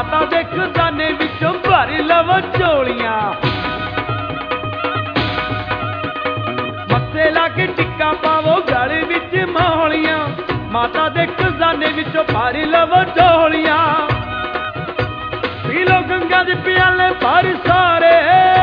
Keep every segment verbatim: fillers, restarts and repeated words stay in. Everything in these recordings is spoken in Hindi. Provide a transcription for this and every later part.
माता दे खजाने विचों भर लवो झोलियां मत्थे ला के टिक्का पावो गल विच मौलियां माता दे खजाने विचों भर लवो झोलियां पी लो गंगा दे प्याले भर सारे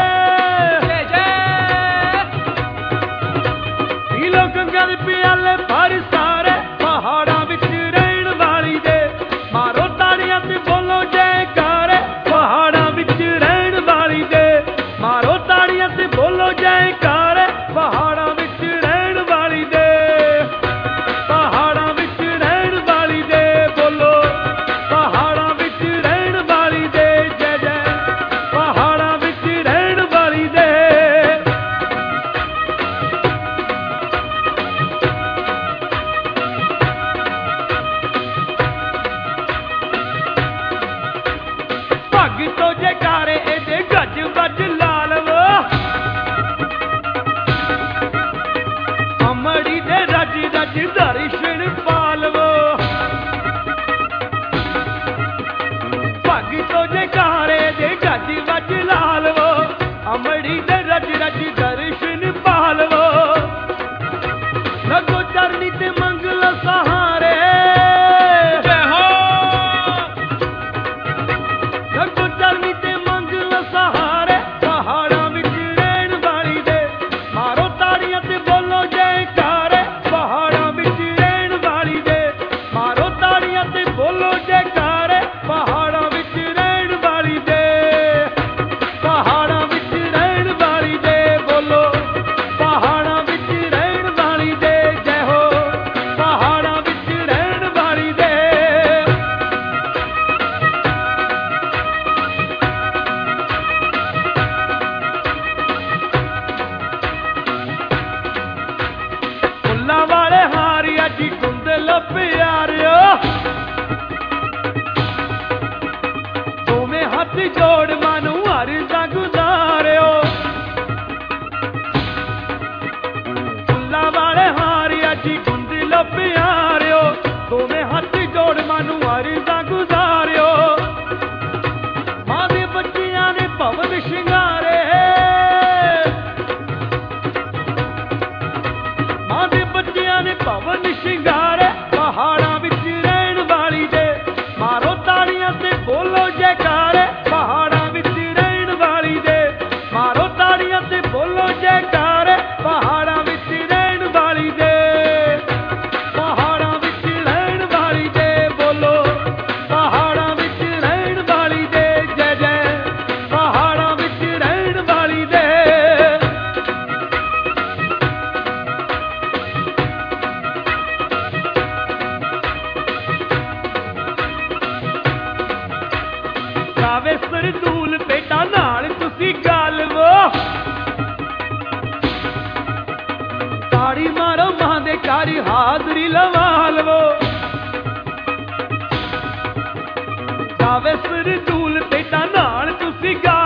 पी लो गंगा दे प्याले भर सारे पहाड़ां विच रहण वाली दे मारो ताड़ियां ते बोलो जयकारे पहाड़ां विच रहण वाली दे मारो ताड़ियां ते बोलो जयकारे पहाड़ां विच रहण वाली दे पहाड़ां विच रहण वाली दे बोलो पहाड़ां विच रहण वाली दे जय जय पहाड़ां विच रहण वाली दे भगतो जयकारे एदे गज बज लाल वो अमड़ी दे रज रज दर्शन पालवो भगतो जयकारे दे गज बज लाल वो अमड़ी दे रज रज दर्शन पालवो लगो चरनी ते मंगल सहारे लगो चरनी ते मंगल सहारे पहाड़ां विच रहण वाली दे मारो ताड़ियां ते बोलो जयकारे पहाड़ां विच रहण वाली दे मारो ताड़ियां ते बोलो जयकारे पहाड़ां विच रहण वाली दे पहाड़ां विच रहण वाली दे बोलो पहाड़ां विच रहण वाली दे जय हो पहाड़ां विच रहण वाली दे फुल्लां वाले हारी अजी कुंदल प्यारियो दोवें हथ जोड़ मानू अर्ज़ां गुज़ारियो फुल्लां वाले हारी अजी कुंदल प्यारियो दोवें हथ जोड़ मानू अर्ज़ां गुज़ारियो मां दे बच्चियां ने भवन शिंगारे मां दे बच्चियां ने भवन शिंगारे पहाड़ां विच रहण वाली दे मारो ताड़ियां ते बोलो जयकारे पहाड़ां विच रहण वाली दे मारो ताड़ियां ते बोलो जयकारे पहाड़ां विच रहण वाली दे पहाड़ां विच रहण वाली दे बोलो पहाड़ां विच रहण वाली दे जय जय पहाड़ां विच रहण वाली दे गावे सरदूल बेटा नाल तुसी गल वो ताड़ी मारो मां दे कारी हाजरी लवा लवो गावे सरदूल बेटा नाल तुसी गल